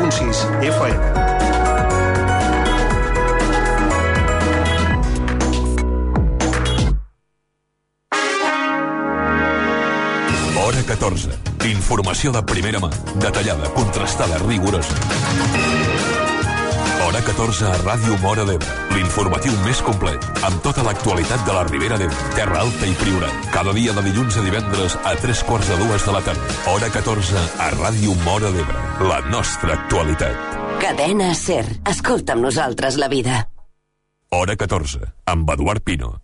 107.6 FM. Hora 14. Informació de primera mà, detallada, contrastada, rigorosa. Hora 14 a Ràdio Móra d'Ebre. L'informatiu més complet, amb tota l'actualitat de la Ribera d'Ebre, Terra Alta i Priorat. Cada dia de dilluns a divendres a 3:45 de la tarda. Hora 14 a Ràdio Móra d'Ebre. La nostra actualitat. Cadena SER. Escolta amb nosaltres la vida. Hora 14, amb Eduard Pino.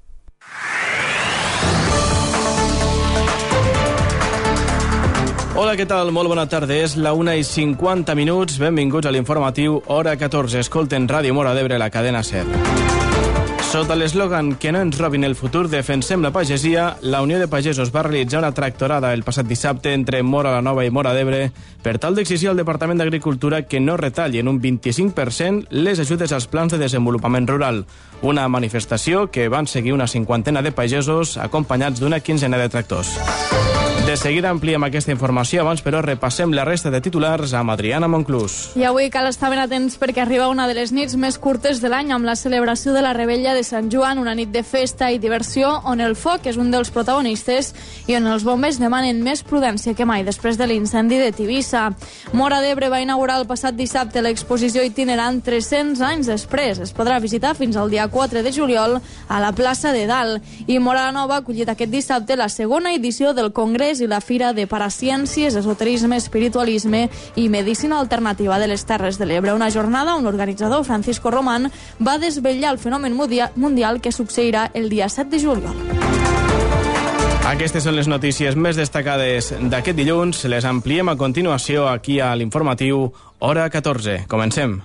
Hola, què tal? Molt bona tarda. És la 1:50. Benvinguts a l'informatiu Hora 14. Escolten Ràdio Móra d'Ebre, la cadena SER. Sota l'eslògan "Que no ens robin el futur, defensem la pagesia", la Unió de Pagesos va realitzar una tractorada el passat dissabte entre Móra la Nova i Móra d'Ebre per tal d'exigir al Departament d'Agricultura que no retalli en un 25% les ajudes als plans de desenvolupament rural. Una manifestació que van seguir una cinquantena de pagesos acompanyats d'una quinzena de tractors. De seguida ampliem aquesta informació, abans però repassem la resta de titulars amb Adriana Monclús. I avui cal estar ben atents perquè arriba una de les nits més curtes de l'any amb la celebració de la Revetlla de Sant Joan, una nit de festa i diversió on el foc és un dels protagonistes i on els bombers demanen més prudència que mai després de l'incendi de Tivissa. Móra d'Ebre va inaugurar el passat dissabte l'exposició itinerant 300 anys després. Es podrà visitar fins al dia 4 de juliol a la plaça de Dalt. I Móra la Nova ha acollit aquest dissabte la segona edició del Congrés i la Fira de Paraciències, Esoterisme, Espiritualisme i Medicina Alternativa de les Terres de l'Ebre. Una jornada on l'organitzador Francisco Román va desvetllar el fenomen mundial que succeirà el dia 7 de juliol. Aquestes són les notícies més destacades d'aquest dilluns. Les ampliem a continuació aquí a l'informatiu Hora 14. Comencem.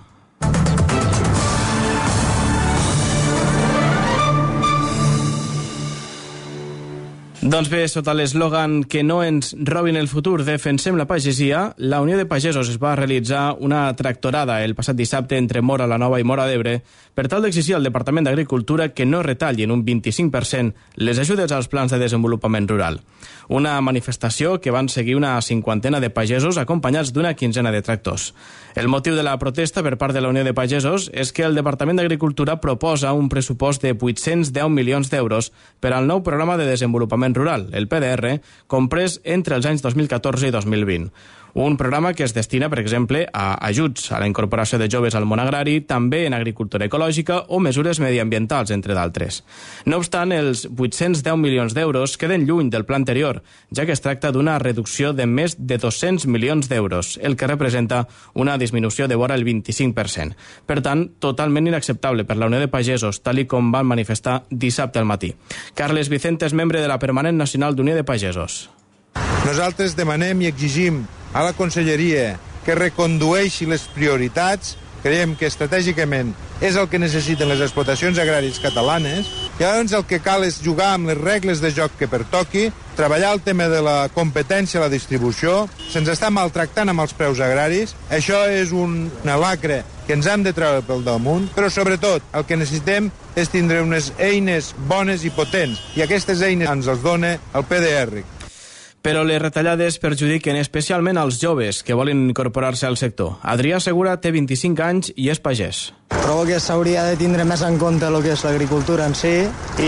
Doncs bé, sota l'eslògan "Que no ens robin el futur, defensem la pagesia", la Unió de Pagesos es va realitzar una tractorada el passat dissabte entre Móra la Nova i Móra d'Ebre per tal d'exigir al Departament d'Agricultura que no retalli en un 25% les ajudes als plans de desenvolupament rural. Una manifestació que van seguir una cinquantena de pagesos acompanyats d'una quinzena de tractors. El motiu de la protesta per part de la Unió de Pagesos és que el Departament d'Agricultura proposa un pressupost de 810 milions d'euros per al nou programa de desenvolupament rural, el PDR, comprès entre els anys 2014 i 2020. Un programa que es destina, per exemple, a ajuts a la incorporació de joves al món agrari, també en agricultura ecològica o mesures mediambientals, entre d'altres. No obstant, els 810 milions d'euros queden lluny del pla anterior, ja que es tracta d'una reducció de més de 200 milions d'euros, el que representa una disminució de vora el 25%. Per tant, totalment inacceptable per la Unió de Pagesos, tal i com van manifestar dissabte al matí. Carles Vicente és membre de la Permanent Nacional d'Unió de Pagesos. Nosaltres demanem i exigim a la Conselleria que recondueixi les prioritats. Creiem que estratègicament és el que necessiten les explotacions agràries catalanes. I llavors el que cal és jugar amb les regles de joc que pertoqui, treballar el tema de la competència a la distribució. Se'ns està maltractant amb els preus agraris. Això és una lacra que ens hem de treure pel damunt, però sobretot el que necessitem és tindre unes eines bones i potents, i aquestes eines ens les dona el PDR. Però les retallades perjudiquen especialment als joves que volen incorporar-se al sector. Adrià Segura té 25 anys i és pagès. Trobo que s'hauria de tindre més en compte el que és l'agricultura en si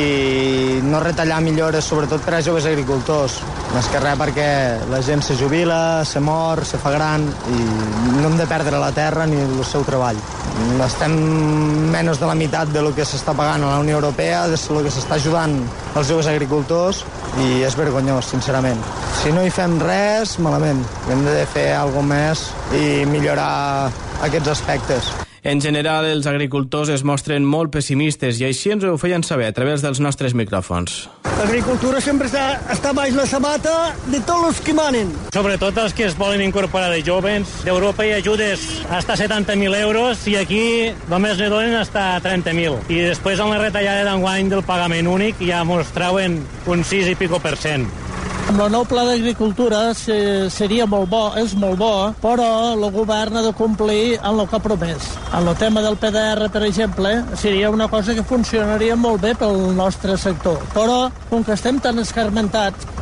i no retallar millores, sobretot per a joves agricultors. Més que res perquè la gent se jubila, se mor, se fa gran i no hem de perdre la terra ni el seu treball. Estem menys de la meitat del que s'està pagant a la Unió Europea, del que s'està ajudant als joves agricultors i és vergonyós, sincerament. Si no hi fem res, malament. Hem de fer alguna més i millorar aquests aspectes. En general, els agricultors es mostren molt pessimistes i així ens ho feien saber a través dels nostres micròfons. L'agricultura sempre està baix la sabata de tots els que manen. Sobretot els que es volen incorporar de joves. D'Europa hi ha ajudes fins a 70.000 euros i aquí només ne donen fins a 30.000. I després amb la retallada d'enguany del pagament únic ja mos trauen un 6 i pico %. Amb el nou pla d'agricultura seria molt bo, és molt bo, però el govern ha de complir en el que ha promès. En el tema del PDR, per exemple, seria una cosa que funcionaria molt bé pel nostre sector. Però, com que estem tan escarmentats,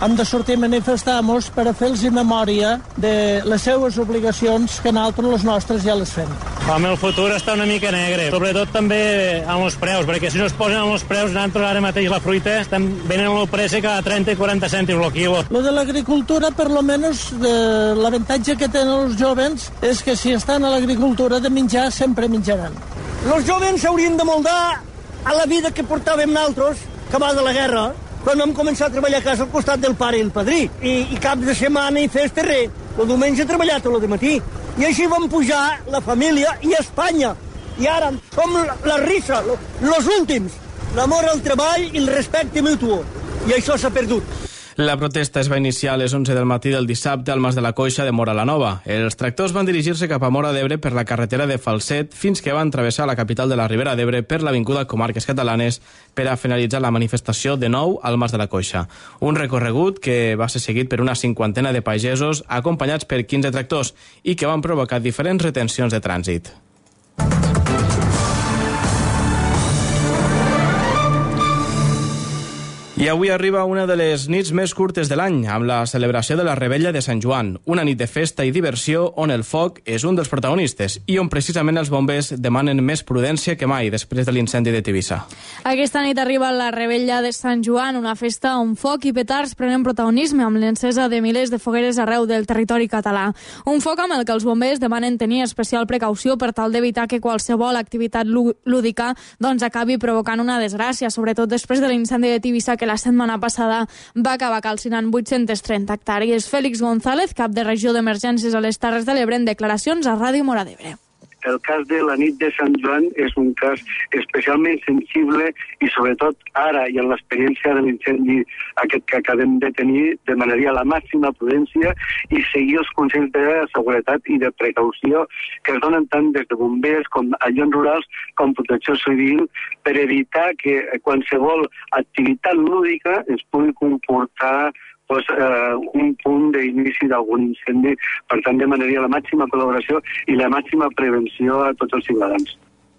hem de sortir a manifestar-nos per a fer-los memòria de les seves obligacions que nosaltres les nostres ja les fem. Home, el futur està una mica negre, sobretot també amb els preus, perquè si no es posen amb els preus, nosaltres ara mateix la fruita estem venent el preu cada 30 i 40 cèntims el quilo. Lo de l'agricultura, per lo menos, l'avantatge que tenen els jovens és que si estan a l'agricultura de menjar, sempre menjaran. Els jovens s'haurien de moldar a la vida que portàvem nosaltres, que va de la guerra, quan vam començar a treballar a casa al costat del pare i el padrí. I cap de setmana i festa res. El diumenge he treballat tot el matí. I així vam pujar la família i Espanya. I ara som la risa, els últims. L'amor al treball i el respecte mutu. I això s'ha perdut. La protesta es va iniciar a les 11 del matí del dissabte al Mas de la Coixa de Móra la Nova. Els tractors van dirigir-se cap a Móra d'Ebre per la carretera de Falset fins que van travessar la capital de la Ribera d'Ebre per l'avinguda Comarques Catalanes per a finalitzar la manifestació de nou al Mas de la Coixa. Un recorregut que va ser seguit per una 50ena de pagesos acompanyats per 15 tractors i que van provocar diferents retencions de trànsit. I avui arriba una de les nits més curtes de l'any, amb la celebració de la Revetlla de Sant Joan, una nit de festa i diversió on el foc és un dels protagonistes i on precisament els bombers demanen més prudència que mai després de l'incendi de Tivissa. Aquesta nit arriba la Revetlla de Sant Joan, una festa on foc i petards prenen protagonisme amb l'encesa de milers de fogueres arreu del territori català. Un foc amb el que els bombers demanen tenir especial precaució per tal d'evitar que qualsevol activitat lúdica acabi provocant una desgràcia, sobretot després de l'incendi de Tivissa que la setmana passada va acabar calcinant 830 hectàrees. Félix González, cap de regió d'emergències a les Terres de l'Ebre, en declaracions a Ràdio Móra d'Ebre. El cas de la nit de Sant Joan és un cas especialment sensible i sobretot ara i en l'experiència de l'incendi aquest que acabem de tenir demanaria la màxima prudència i seguir els consells de seguretat i de precaució que es donen tant des de bombers com agents rurals com protecció civil per evitar que qualsevol activitat lúdica es pugui comportar un punt d'inici d'algun incendi. Per tant, demanaria la màxima col·laboració i la màxima prevenció a tots els ciutadans.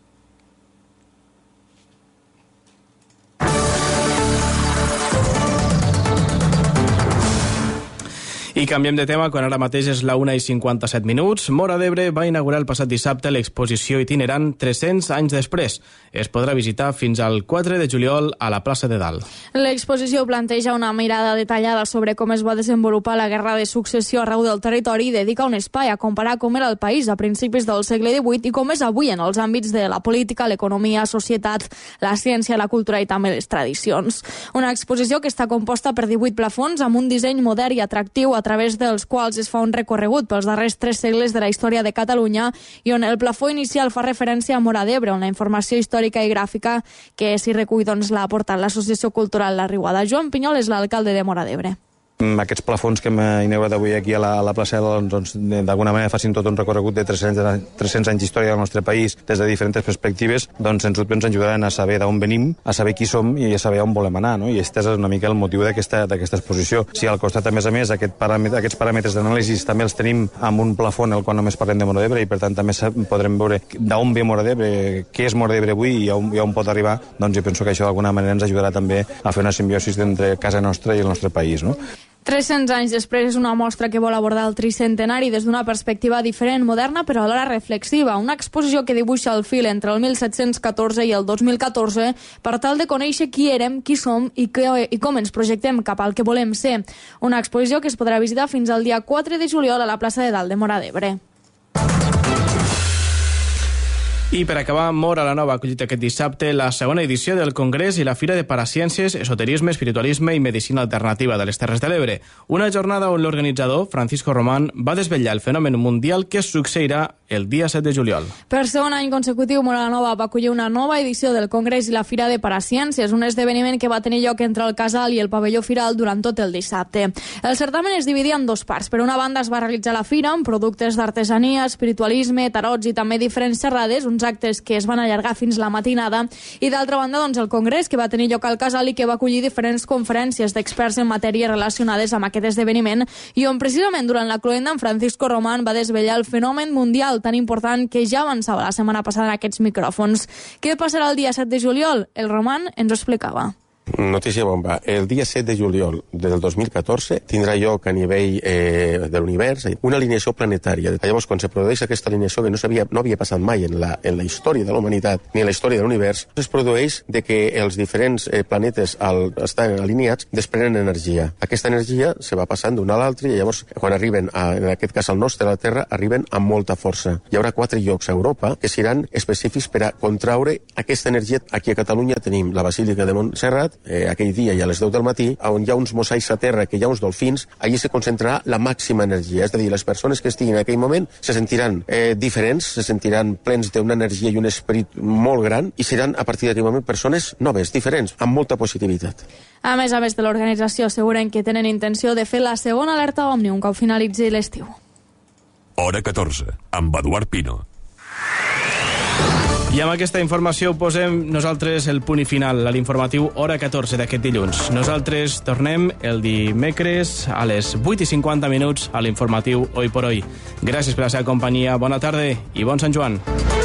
I canviem de tema quan ara mateix és la 1:57. Móra d'Ebre va inaugurar el passat dissabte l'exposició itinerant 300 anys després. Es podrà visitar fins al 4 de juliol a la plaça de Dalt. L'exposició planteja una mirada detallada sobre com es va desenvolupar la guerra de successió arreu del territori i dedica un espai a comparar com era el país a principis del segle XVIII i com és avui en els àmbits de la política, l'economia, societat, la ciència, la cultura i també les tradicions. Una exposició que està composta per 18 plafons amb un disseny modern i atractiu a través dels quals es fa un recorregut pels darrers 3 segles de la història de Catalunya i on el plafó inicial fa referència a Móra d'Ebre, on la informació històrica i gràfica que s'hi recull l'ha aportat l'Associació Cultural La Riuada. Joan Pinyol és l'alcalde de Móra d'Ebre. Aquests plafons que hem inaugurat avui aquí a la plaça doncs, d'alguna manera facin tot un recorregut de 300 anys d'història del nostre país des de diferents perspectives, doncs ens ajudaran a saber d'on venim, a saber qui som i a saber on volem anar, no? I aquest és una mica el motiu d'aquesta exposició. Si al costat, a més, aquests paràmetres d'anàlisi també els tenim amb un plafó en el qual només parlem de Móra d'Ebre i per tant també podrem veure d'on ve Móra d'Ebre, què és Móra d'Ebre avui i on pot arribar, doncs jo penso que això d'alguna manera ens ajudarà també a fer una simbiosi entre casa nostra i el nostre país, no? 300 anys després és una mostra que vol abordar el tricentenari des d'una perspectiva diferent, moderna, però alhora reflexiva. Una exposició que dibuixa el fil entre el 1714 i el 2014 per tal de conèixer qui érem, qui som i com ens projectem cap al que volem ser. Una exposició que es podrà visitar fins al dia 4 de juliol a la plaça de Dalt de Móra d'Ebre. I per acabar, Móra la Nova ha acollit aquest dissabte la segona edició del Congrés i la Fira de Paraciències, Esoterisme, Espiritualisme i Medicina Alternativa de les Terres de l'Ebre. Una jornada on l'organitzador, Francisco Román, va desvetllar el fenomen mundial que succeirà el dia 7 de juliol. Per segon any consecutiu, Móra la Nova va acollir una nova edició del Congrés i la Fira de Paraciències, un esdeveniment que va tenir lloc entre el Casal i el pavelló Firal durant tot el dissabte. El certamen es dividia en 2 parts. Per una banda es va realitzar la fira amb productes d'artesania, espiritualisme, tarots i també diferents xerrades, uns actes que es van allargar fins la matinada, i d'altra banda el Congrés, que va tenir lloc al Casal i que va acollir diferents conferències d'experts en matèries relacionades amb aquest esdeveniment i on precisament durant la cloenda en Francisco Román va desvetllar el fenomen mundial tan important que ja avançava la setmana passada en aquests micròfons. Què passarà el dia 7 de juliol? El Román ens ho explicava. Notícia bomba. El dia 7 de juliol del 2014 tindrà lloc a nivell de l'univers una alineació planetària. Llavors, quan se produeix aquesta alineació que no havia passat mai en la història de la humanitat ni en la història de l'univers, es produeix de que els diferents planetes, al estar alineats, desprenen energia. Aquesta energia se va passant d'un a l'altre i llavors, quan arriben, en aquest cas al nostre, a la Terra, arriben amb molta força. Hi haurà 4 llocs a Europa que seran específics per a contraure aquesta energia. Aquí a Catalunya tenim la Basílica de Montserrat, aquell dia i a les 10 del matí, on hi ha uns mosaics a terra, que hi ha uns dolfins, allí se concentrarà la màxima energia. És a dir, les persones que estiguin en aquell moment se sentiran diferents, se sentiran plens d'una energia i un esperit molt gran, i seran a partir d'aquell moment persones noves, diferents, amb molta positivitat. A més de l'organització, asseguren que tenen intenció de fer la segona alerta Omni un cop finalitzi l'estiu. Hora 14, amb Eduard Pino. I amb aquesta informació posem nosaltres el punt i final a l'informatiu Hora 14 d'aquest dilluns. Nosaltres tornem el dimecres a les 8:50 a l'informatiu Hoy por Hoy. Gràcies per la seva companyia, bona tarda i bon Sant Joan.